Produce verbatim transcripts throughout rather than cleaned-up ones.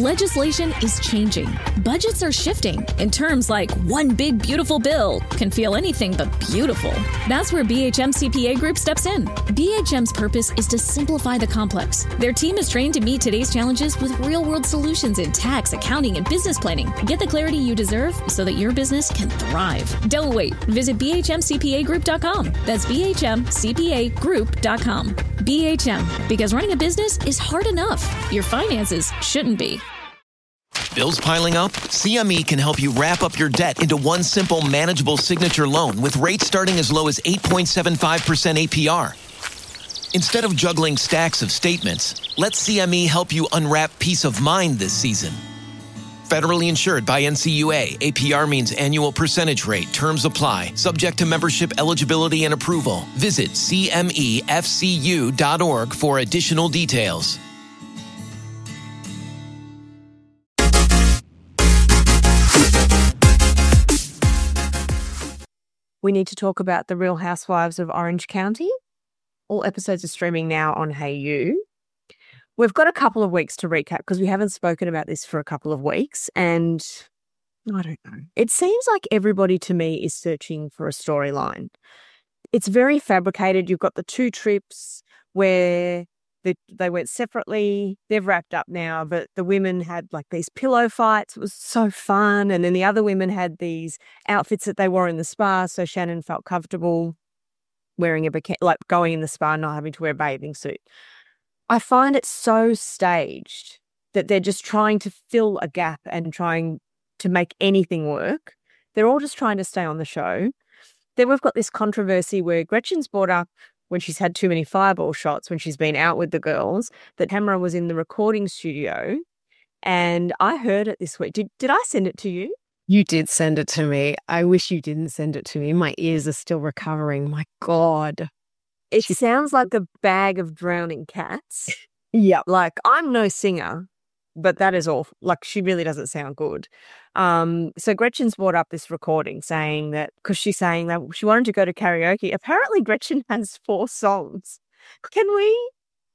Legislation is changing. Budgets are shifting, and terms like one big beautiful bill can feel anything but beautiful. That's where B H M C P A Group steps in. B H M's purpose is to simplify the complex. Their team is trained to meet today's challenges with real-world solutions in tax, accounting, and business planning. Get the clarity you deserve so that your business can thrive. Don't wait. Visit B H M C P A group dot com. That's B H M C P A group dot com. B H M, because running a business is hard enough. Your finances shouldn't be. Bills piling up? C M E can help you wrap up your debt into one simple, manageable signature loan with rates starting as low as eight point seven five percent A P R. Instead of juggling stacks of statements, let C M E help you unwrap peace of mind this season. Federally insured by N C U A, A P R means annual percentage rate. Terms apply. Subject to membership eligibility and approval. Visit C M E F C U dot org for additional details. We need to talk about The Real Housewives of Orange County. All episodes are streaming now on Hey You. We've got a couple of weeks to recap because we haven't spoken about this for a couple of weeks, and I don't know. It seems like everybody to me is searching for a storyline. It's very fabricated. You've got the two trips where they, they went separately. They've wrapped up now, but the women had like these pillow fights. It was so fun. And then the other women had these outfits that they wore in the spa, so Shannon felt comfortable wearing a bikini, like going in the spa, not having to wear a bathing suit. I find it so staged that they're just trying to fill a gap and trying to make anything work. They're all just trying to stay on the show. Then we've got this controversy where Gretchen's brought up when she's had too many fireball shots, when she's been out with the girls, that Tamara was in the recording studio. And I heard it this week. Did, did I send it to you? You did send it to me. I wish you didn't send it to me. My ears are still recovering. My God. It she, sounds like a bag of drowning cats. Yeah. Like, I'm no singer, but that is awful. Like, she really doesn't sound good. Um, so Gretchen's brought up this recording saying that, because she's saying that she wanted to go to karaoke. Apparently Gretchen has four songs. Can we,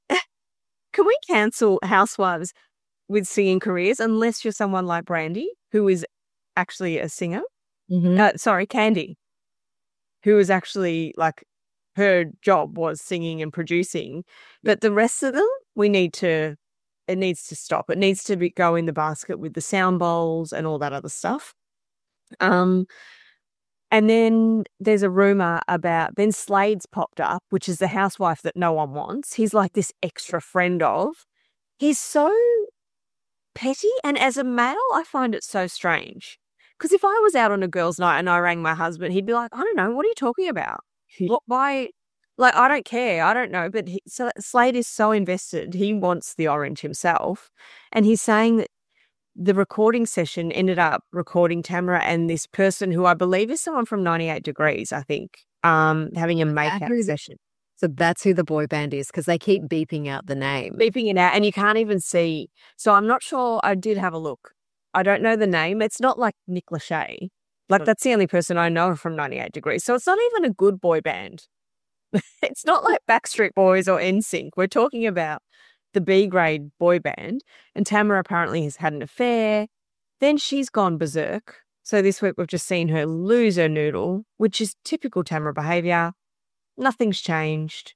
can we cancel Housewives with singing careers unless you're someone like Brandy, who is actually a singer? Mm-hmm. Uh, sorry, Candy, who is actually like, her job was singing and producing, but the rest of them, we need to, it needs to stop. It needs to be, go in the basket with the sound bowls and all that other stuff. Um, and then there's a rumor about Ben Slade's popped up, which is the housewife that no one wants. He's like this extra friend of. He's so petty, and as a male, I find it so strange. Because if I was out on a girls' night and I rang my husband, he'd be like, I don't know, what are you talking about? Look, why? Like, I don't care. I don't know. But he, so Slade is so invested. He wants the orange himself. And he's saying that the recording session ended up recording Tamara and this person who I believe is someone from ninety-eight degrees, I think, um, having a makeout session. So that's who the boy band is, because they keep beeping out the name. Beeping it out, and you can't even see. So I'm not sure. I did have a look. I don't know the name. It's not like Nick Lachey. Like, that's the only person I know from ninety-eight degrees. So it's not even a good boy band. It's not like Backstreet Boys or N Sync. We're talking about the B-grade boy band. And Tamara apparently has had an affair. Then she's gone berserk. So this week we've just seen her lose her noodle, which is typical Tamara behaviour. Nothing's changed.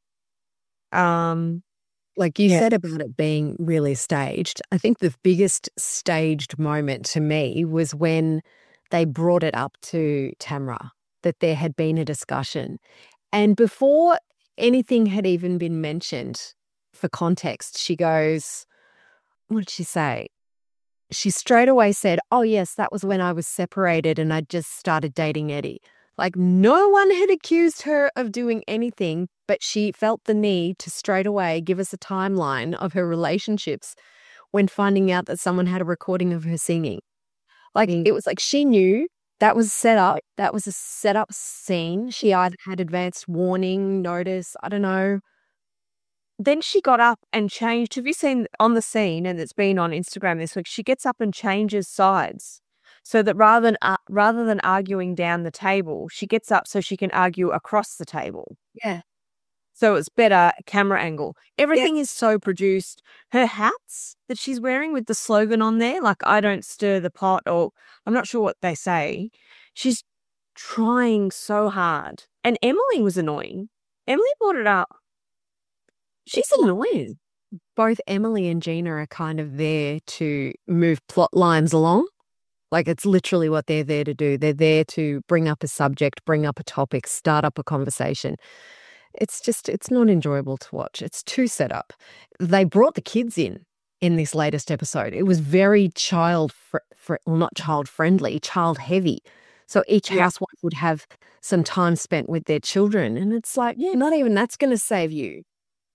Um, Like you yeah. said about it being really staged, I think the biggest staged moment to me was when they brought it up to Tamara that there had been a discussion. And before anything had even been mentioned, for context, she goes, what did she say? She straight away said, oh, yes, that was when I was separated and I just started dating Eddie. Like, no one had accused her of doing anything, but she felt the need to straight away give us a timeline of her relationships when finding out that someone had a recording of her singing. Like, mm. It was like she knew that was set up. That was a set up scene. She either had advanced warning, notice, I don't know. Then she got up and changed. Have you seen on the scene, and it's been on Instagram this week, she gets up and changes sides so that rather than uh, rather than arguing down the table, she gets up so she can argue across the table. Yeah. So it's better camera angle. Everything yeah. is so produced. Her hats that she's wearing with the slogan on there, like I don't stir the pot, or I'm not sure what they say. She's trying so hard. And Emily was annoying. Emily brought it up. She's it's annoying. Both Emily and Gina are kind of there to move plot lines along. Like it's literally what they're there to do. They're there to bring up a subject, bring up a topic, start up a conversation. It's just, it's not enjoyable to watch. It's too set up. They brought the kids in in this latest episode. It was very child, fr- fr- well, not child friendly, child heavy. So each yeah. housewife would have some time spent with their children. And it's like, yeah, not even that's going to save you.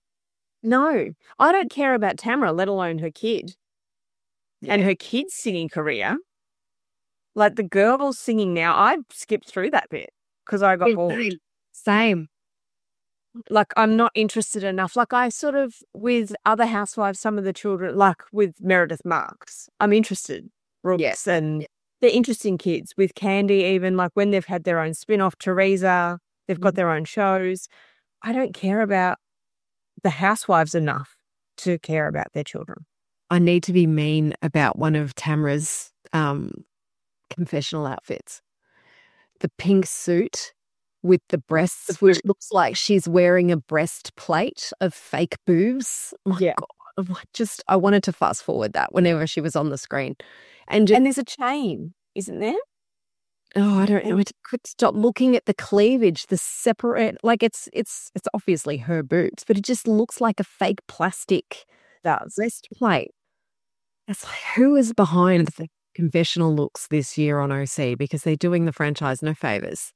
No, I don't care about Tamara, let alone her kid yeah. and her kid's singing career. Like the girls singing now, I skipped through that bit because I got bored. Same. Like I'm not interested enough. Like I sort of, with other housewives, some of the children, like with Meredith Marks, I'm interested. Brooks yes. and yeah. they're interesting kids. With Candy, even like when they've had their own spin-off, Teresa, they've got their own shows. I don't care about the housewives enough to care about their children. I need to be mean about one of Tamara's um, confessional outfits. The pink suit with the breasts, which looks like she's wearing a breastplate of fake boobs. My yeah. God, just I wanted to fast forward that whenever she was on the screen. And, just, and there's a chain, isn't there? Oh, I don't know. I could stop looking at the cleavage, the separate, like it's it's it's obviously her boobs, but it just looks like a fake plastic breastplate. It's like, who is behind the confessional looks this year on O C? Because they're doing the franchise no favours.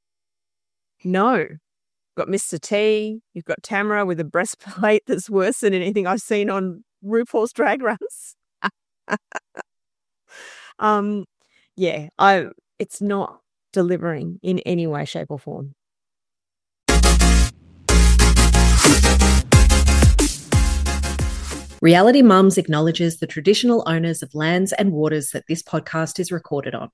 No. You've got Mister T, you've got Tamara with a breastplate that's worse than anything I've seen on RuPaul's Drag Race. um, yeah, I. It's not delivering in any way, shape or form. Reality Mums acknowledges the traditional owners of lands and waters that this podcast is recorded on,